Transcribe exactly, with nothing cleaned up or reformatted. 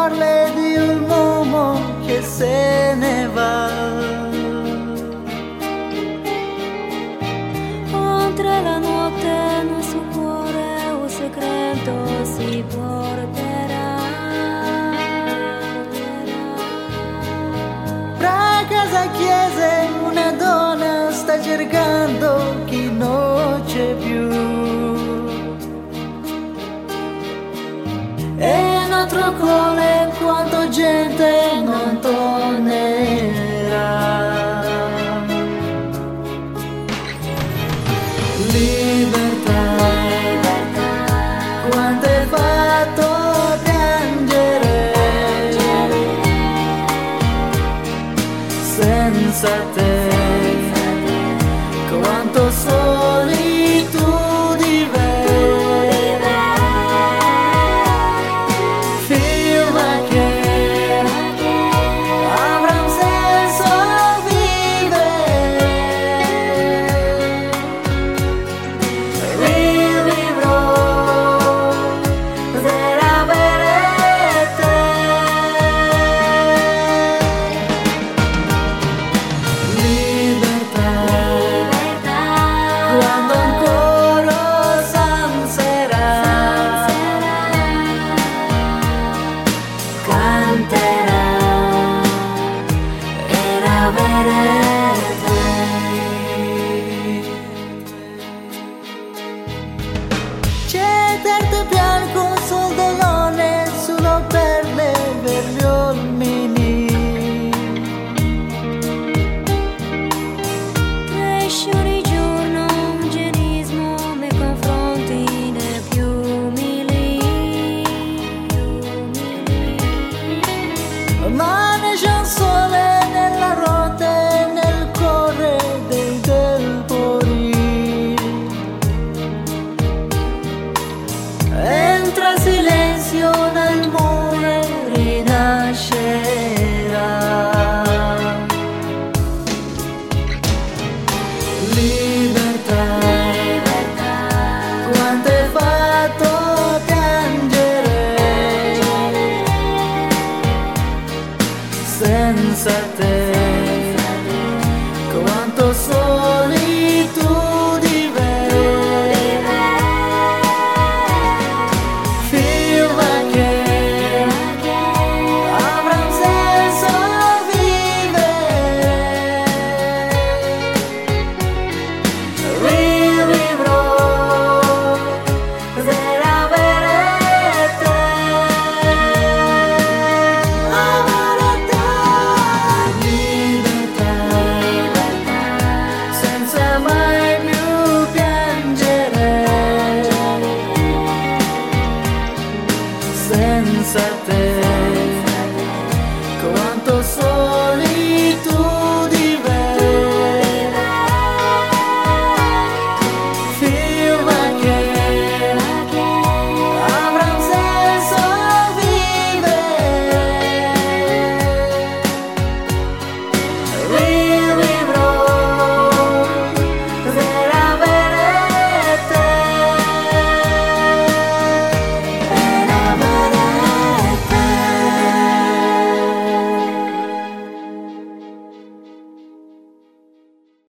parle di un uomo che se ne va. Oltre la notte nel suo cuore un segreto si porterà. Tra casa chiese una donna sta cercando chi non c'è più. E in altro cuore quanto gente non tornerà. Libertà, quanto hai fatto piangere senza te, quanto so